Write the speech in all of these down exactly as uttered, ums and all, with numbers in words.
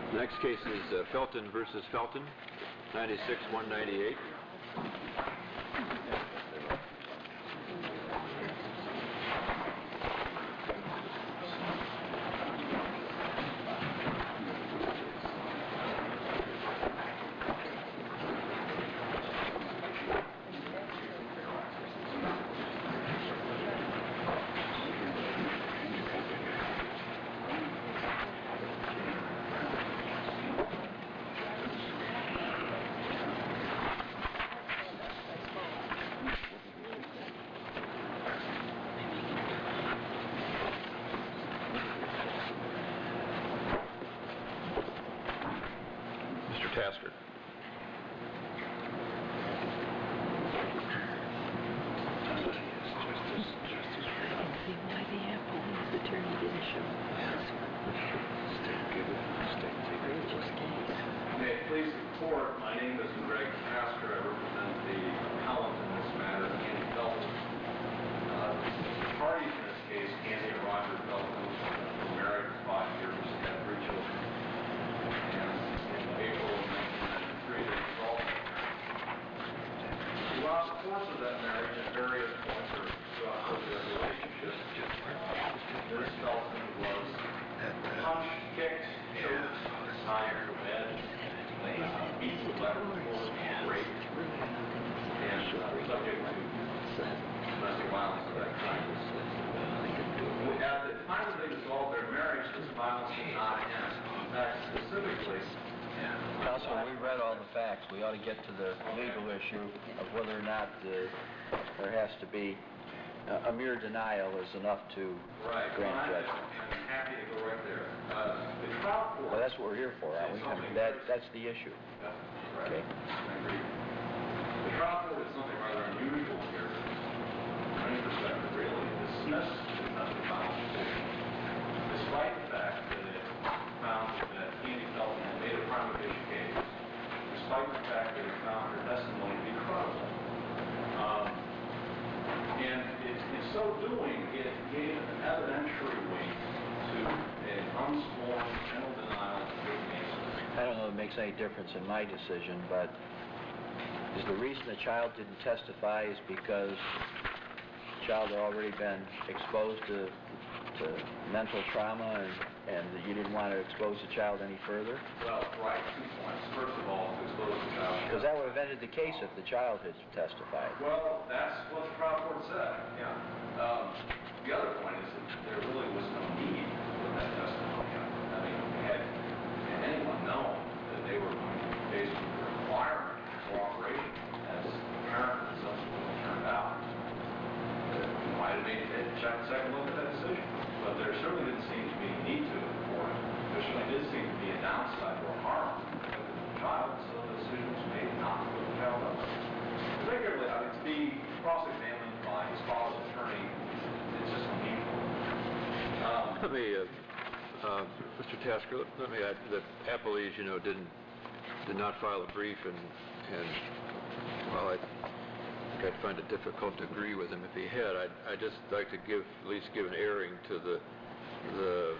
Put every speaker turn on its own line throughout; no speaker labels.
Next case is uh, Felton versus Felton, ninety-six one ninety-eight. Tasker.
May it please the court, my name is Greg Tasker. I represent the appellant in this matter, Andy Felton. Uh, the parties in this case, Andy and Roger Felton, were married for five years and had three children. And in April of nineteen ninety-three, they dissolved that marriage. Throughout the course of that marriage, at various points or throughout their relationship, Miz Felton was punched, kicked, choked, tied to bed, uh, beaten, left with raped, and uh, subject to domestic violence of that kind. At the time that they dissolved their marriage, this violence did not end. In fact, specifically,
Counsel, we read all the facts. We ought to get to the legal issue of whether or not uh, there has to be uh, a mere denial is enough to
right.
grant
well,
judgment.
I'm, I'm happy to go right there. Uh, the trial court...
Well, that's what we're here for, aren't we? I mean, that, that's the issue.
That's right.
Okay.
I agree. The trial court is something rather unusual here. From any perspective, really, dismissed the domestic violence petition, despite the fact that it found that Andy Felton had made a prima facie case, despite the fact that it found her testimony to be credible. Um, and it, in so doing, it gave an evidentiary weight to an unsworn general denial of guilt.
I don't know if it makes any difference in my decision, but is the reason the child didn't testify is because the child had already been exposed to, to mental trauma and, and you didn't want to expose the child any further?
Well, right, two points. First of all, to expose the child.
Because that would have ended the case if the child had testified.
Well, that's what the trial court said, yeah. Um, the other point is that there really was no need for that testimony. I mean, had, had anyone known that they were going to be faced with the requirement of cooperation, as apparently subsequently turned out, you might have made a second look at that decision. But there certainly didn't seem to be a need to it for it. There certainly did seem to be a downside or harm to the child, so the decision was made not to put the child up. Particularly, I mean, to be cross-examined by his father's attorney, it's just unusual. Um,
let me, uh, uh, Mister Tasker, let me add that appellees, you know, didn't did not file a brief, and and well, I. I'd find it difficult to agree with him if he had. I'd, I'd just like to give, at least give an airing to the, the,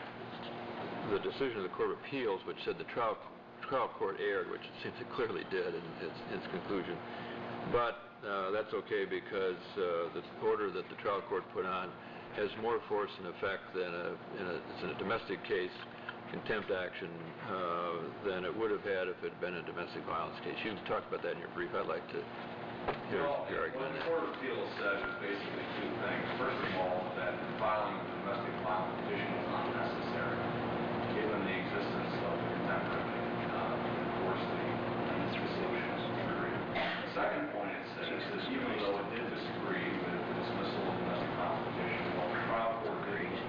the decision of the Court of Appeals, which said the trial, trial court erred, which it seems it clearly did in its, its conclusion. But uh, that's okay because uh, the order that the trial court put on has more force and effect than a, in a, it's in a domestic case, contempt action, uh, than it would have had if it had been a domestic violence case. You talked about that in your brief. I'd like to hear
well,
your argument.
What the Court of Appeals said was basically two things. First of all, that filing of the domestic violence petition was unnecessary, given the existence of the contempt remedy, uh, and of course the dissolution of jury. The second point it says is that even though it did disagree with the dismissal of the domestic violence petition, what the trial court did was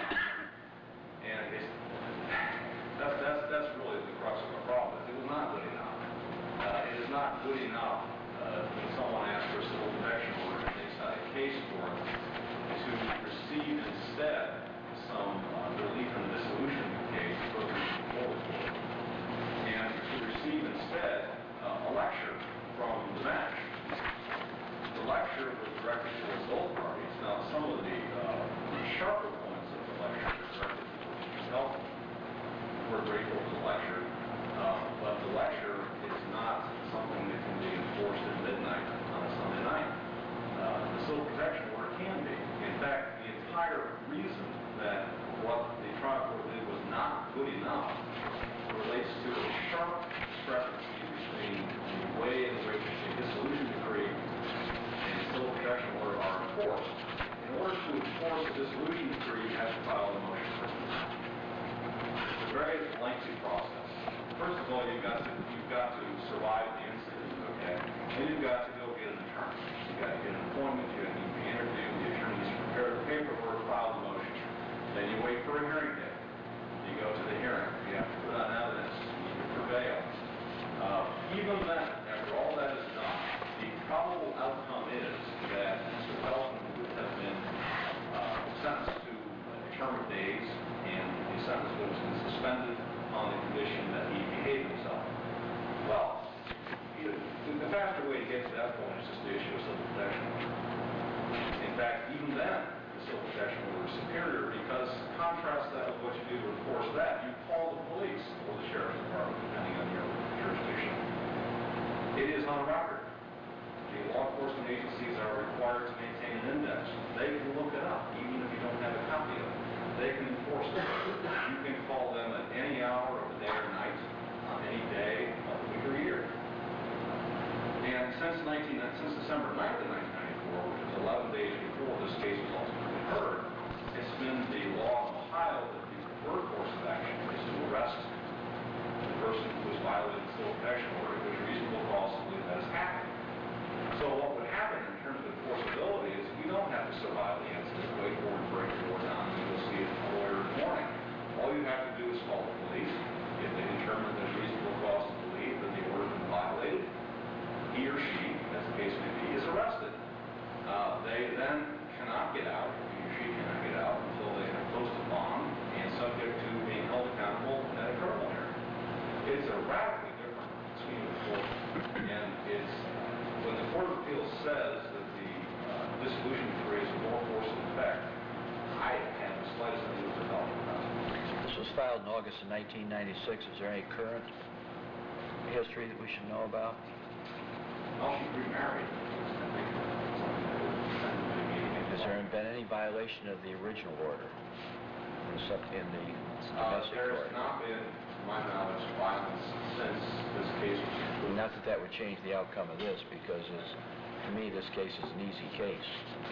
and it's, that's, that's, that's really the crux of the problem. It was not good enough. Uh, it is not good enough uh, when someone asks for a civil protection order and makes out a case for it to receive instead some uh, relief in the dissolution of the case for the forward court, and to receive instead uh, a lecture from the bench. The lecture was directed towards both parties. Now, some of the uh, sharper points of the lecture were directed towards Mister Felton. We're grateful to lecture, uh, but the lecture is not something that can be enforced at midnight on a Sunday night. Uh, the civil protection order can be. In fact, the entire reason that what the trial court did was not good enough relates to a sharp discrepancy between the way in which a dissolution decree and the civil protection order are enforced. In order to enforce a dissolution decree, you have to file a motion for consent. It's a very lengthy process. First of all, you've got to you've got to survive the incident, okay? Then you've got to go get an attorney. You've got to get an appointment. You have to be interviewed. The attorneys prepare the paperwork, file the motion. Then you wait for a hearing date. You go to the hearing. You have to put on evidence. You prevail. Uh, even then, after all that is done, the probable outcome is that Mister Feldman would have been uh, sentenced to a term of days, and the sentence would have been suspended on the condition that he behaved himself. Well, you know, the faster way to get to that point is just to issue a civil protection order. In fact, even then, the civil protection order is superior because, contrast that with what you do to enforce that, you call the police or the sheriff's department, depending on your jurisdiction. It is on record. The law enforcement agencies are required to maintain an index. They can look it up, even if you don't have a copy of it. They can enforce it. You can call them at any hour of the day or night, on any day of the week or year. And since nineteen, since December ninth of nineteen ninety-four, which was eleven days before this case was ultimately heard, it's been the law of Ohio that the preferred course of action is to arrest the person who has violated the civil protection order if there's reasonable cause to believe that has happened. So what would happen in terms of enforceability is you don't have to survive the incident, wait for it to break the door down, and you'll see it a lawyer in the morning. All you have to do is call the police. If they determine there's reasonable cause to believe that the order has been violated, he or she, as the case may be, is arrested. Uh, they then cannot get out, he or she cannot get out until they have posted bond and subject to being held accountable at a criminal hearing. It's a radically different scheme of enforcement, and it's when the Court of Appeals says that the uh, dissolution decree is a more force in effect, I have the slightest idea what they're talking about.
This was filed in August of nineteen ninety-six. Is there any current history that we should know about?
Well, she's remarried.
Has there been any violation of the original order in the, sub- in the
Uh,
domestic
there
court?
has not been, to my knowledge, violence since this case was concluded.
Not that that would change the outcome of this, because it's, to me, this case is an easy case.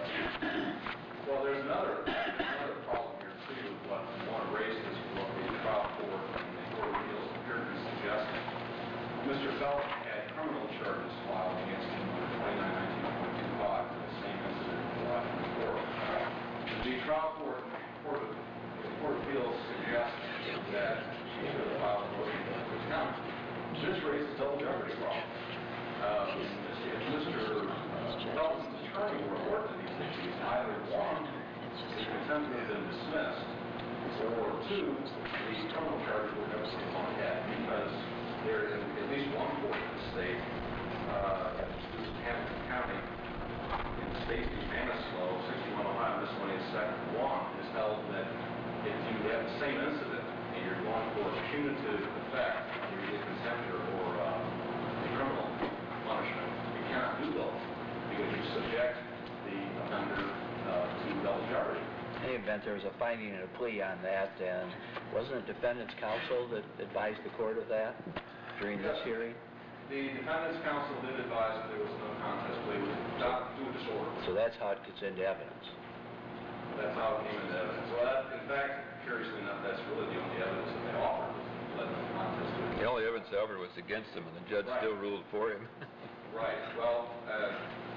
Well, there's another, another problem here, too, with what we want to raise this, what the trial court and the Court of Appeals appear to be suggesting. Mister Feldman had criminal charges filed against him under twenty-nine nineteen point two five for the same incident in July twenty-fourth. The trial court, court of, the Court of Appeals suggests that she should have filed a motion for contempt. This raises double jeopardy problem. Um, if Mister Feldman's attorney were alert to these issues, either one, the contempt would have been dismissed, or two, the criminal charges would have stayed on head, because there is at least one court in the state, uh, in Hamilton County, in the state of Manaslow, sixty-one Ohio, miscellaneous second one, has held that if you have the same incident and you're going for a punitive effect, whether you get contempt or, or uh, a criminal punishment, you cannot do both, because you subject the offender uh, to double jeopardy.
In any event, there was a finding and a plea on that, and wasn't it defendant's counsel that advised the court of that during this
Yes.
hearing?
The defendant's counsel did advise that there was no contest plea with not to a disorder.
So that's how it gets into evidence.
That's how it came into evidence. Well, that, in fact, curiously enough, that's really the only evidence that they offered, was that no contest plea.
The only evidence, however, was against him, and the judge
Right.
still ruled for him.
Right. Well, uh,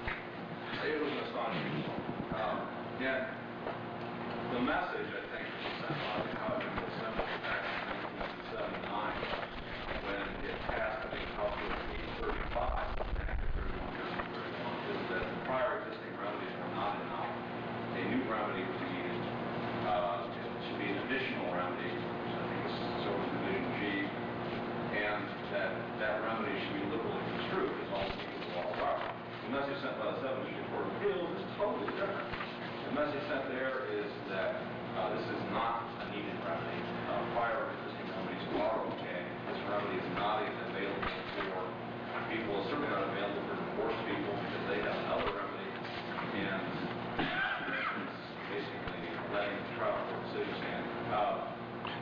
it was an astonishing result. Um, and the message, I think, was sent by the Congress of Assembly back in nineteen seventy-nine, when it passed, I think, House Bill eight thirty-five, Act thirty-one thirty-one, is that the prior existing remedies were not enough. A new remedy was needed. Uh, it should be an additional remedy, which I think is sort of Division G, and that that remedy should be liberally construed as all the law allows. The message sent by the Seventh District Court of Appeals is totally different. The message sent there is that uh, this is not a needed remedy,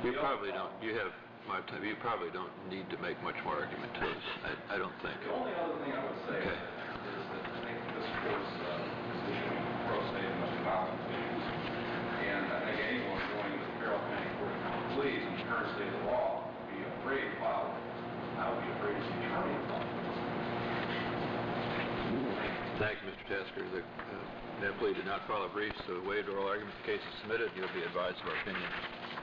You probably don't, you have, my time, you probably don't need to make much more argument to us. I, I don't think.
The only other thing I would say
Okay.
is that I think this court's uh, position in pro se domestic violence issues, and I think anyone going to the Carroll County Court of Common Pleas in the current state of the law would be afraid to file. I would be afraid to see the attorney file.
Thank you, Mister Tasker. The uh, Napoli did not file a brief, so waived oral argument. The case is submitted. You'll be advised of our opinion.